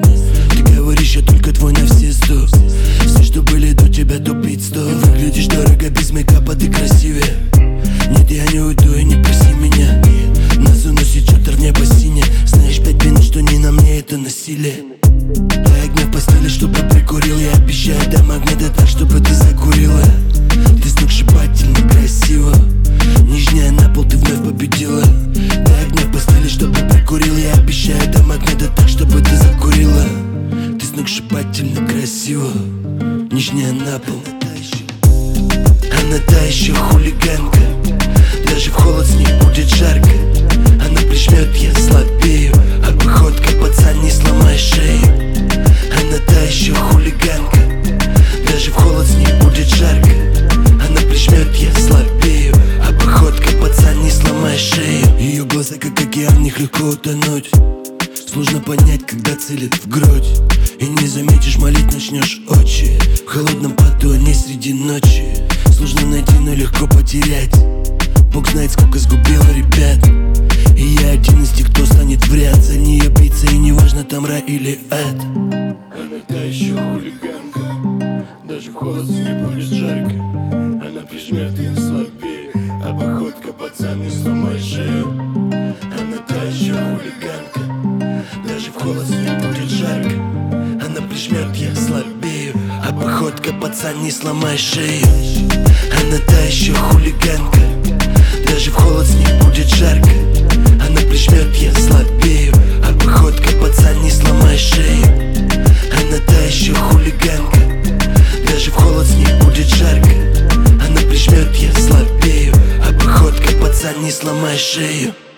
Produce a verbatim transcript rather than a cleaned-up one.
Ты говоришь, я только твой на все сто. Все, что были до тебя, то пить сто. Выглядишь дорого, без мейкапа ты красивее. Нет, я не уйду и не проси меня. Нас уносит чётер в небо сине. Знаешь, пять минут, что не на мне, это насилие. Дай огня в постели, чтобы прикурил. Я обещаю, дай магнита так, чтобы ты закурила. Ты сногсшибательно красива. Нижняя на пол, ты вновь победила. Дай огня в постели, чтобы прикурил. Я обещаю, дай магнита так, чтобы ты закурила. Ты сногсшибательно красива. Нижняя на пол. Она та еще хулиганка. Даже в холод с ней будет жарко. Она прижмет, я слабею. А походкой, пацан, не сломай шею. Она та еще хулиганка. Даже в холод с ней будет жарко. Она прижмет, я слабею. А походкой, пацан, не сломай шею. Ее глаза как океан, в них легко утонуть. Сложно понять, когда целит в грудь. И не заметишь, молить начнешь очи. В холодном поту, а не среди ночи. Сложно найти, но легко потерять. Бог знает, сколько сгубила ребят. И я один из тех, кто станет в ряд. За нее биться, и неважно, там рай или ад. Она та еще хулиганка. Даже в холод не будет жарко. Она прижмет, я слабее. А походка, пацан, не сломай шею. Она та еще хулиганка. Даже в холод не будет жарко. Она прижмет, я слабею. А походка, пацан, не сломай шею. Она та еще хулиганка. Даже в холод с ней будет жарко. Она прижмет, я слабею. А походка, пацан, не сломай шею. Она та еще хулиганка. Даже в холод с ней будет жарко. Она прижмет, я слабею. А походка, пацан, не сломай шею.